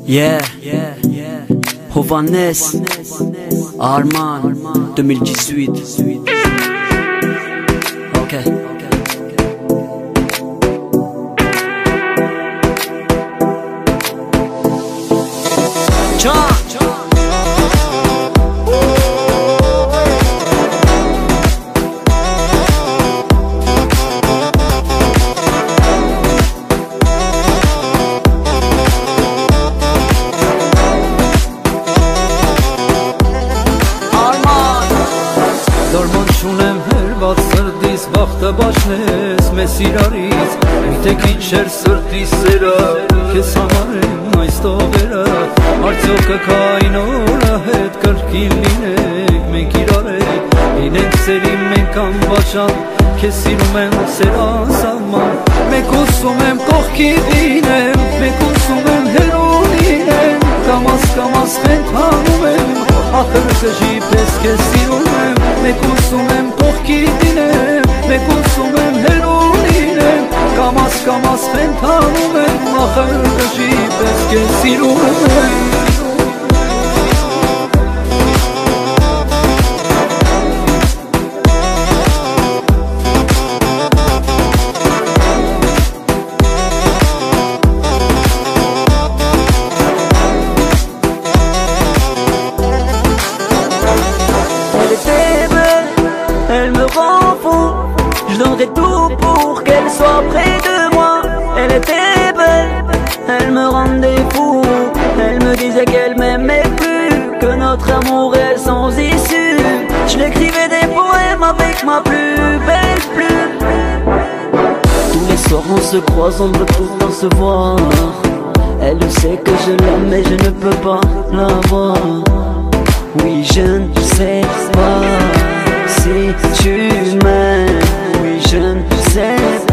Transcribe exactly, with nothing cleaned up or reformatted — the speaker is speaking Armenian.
Yeah, Hovannes, Arman, deux mille dix-huit. Ok. Ciao. Դորմոն չունեմ հերված սրտիս, վաղթը բաշնես մեզ իրարից, միթե քիչ էր սրտիս սերը, քեզ համար եմ այս տողերը, արդյոք կքային օրա հետ կրկին լինենք, մենք իրար ենք, լինենք սերի մենք անվաշան, քեզ սիրում եմ սեր անսահման, մեկ ուսում եմ կողքի լինեմ, մեկ ուսում եմ հերու լինեմ, կամաս կամաս խենթանում եմ, ախր գժի պես քեզ սիրում եմ, մեկ ուսում եմ կողքի լինեմ, մեկ ուսում եմ հերու լինեմ, կամաս կամաս խենթանում եմ, ախր գժի պես քեզ սիրում եմ։ Elle me rend fou, je donnerais tout pour qu'elle soit près de moi. Elle était belle, elle me rendait fou. Elle me disait qu'elle m'aimait plus, que notre amour est sans issue. Je l'écrivais des poèmes avec ma plus belle plume. Tous les soirs on se croise, on veut tout le temps se voir. Elle sait que je l'aime mais je ne peux pas la voir. Oui, je ne sais pas si tu m'aimes, oui je ne sais